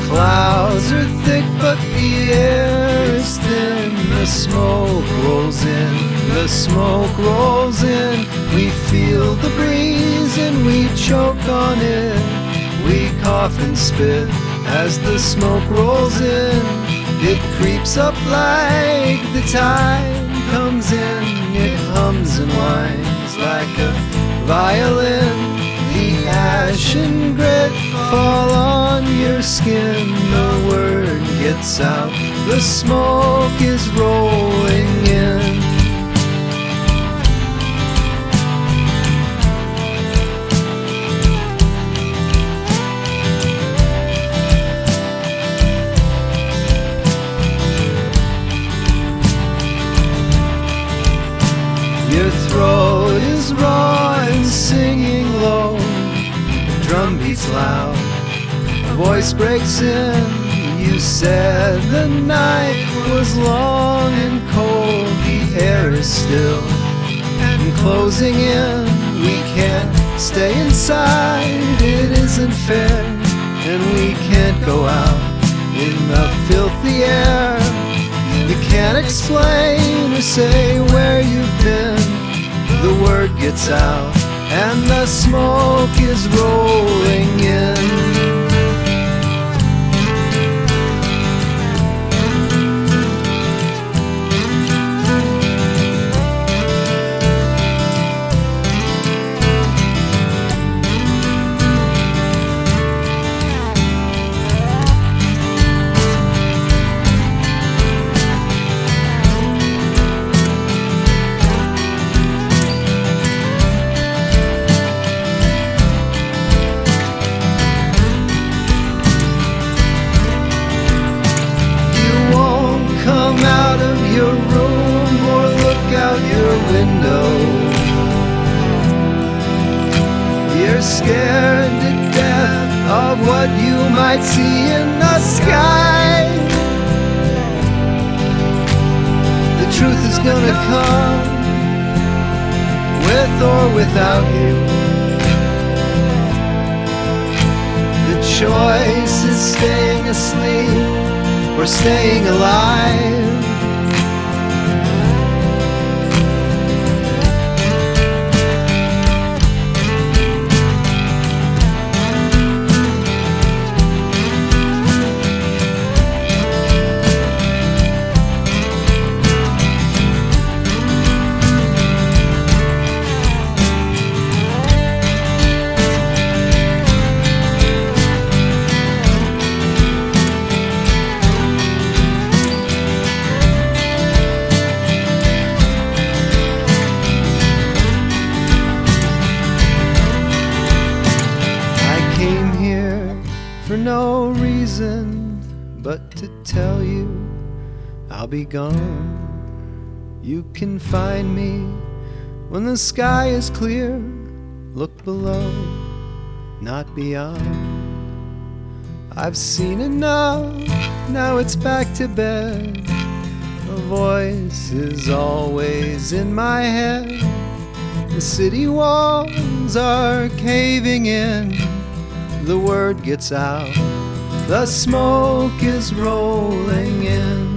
Clouds are thick, but the air is thin. The smoke rolls in, the smoke rolls in. We feel the breeze and we choke on it. We cough and spit as the smoke rolls in. It creeps up like the tide comes in. It hums and whines like a violin. The ash and grit fall on your skin. The word gets out, the smoke is rolling in. Your throat is raw and singing low. The drum beats loud, a voice breaks in. You said the night was long and cold. The air is still and closing in. We can't stay inside, it isn't fair. And we can't go out in the filthy air. You can't explain or say where you've been. The word gets out and the smoke is rolling in. Out of your room or look out your window. You're scared to death of what you might see in the sky. The truth is gonna come with or without you. The choice is staying asleep or staying alive. For no reason but to tell you I'll be gone. You can find me when the sky is clear. Look below, not beyond. I've seen enough, now it's back to bed. A voice is always in my head. The city walls are caving in. The word gets out, the smoke is rolling in.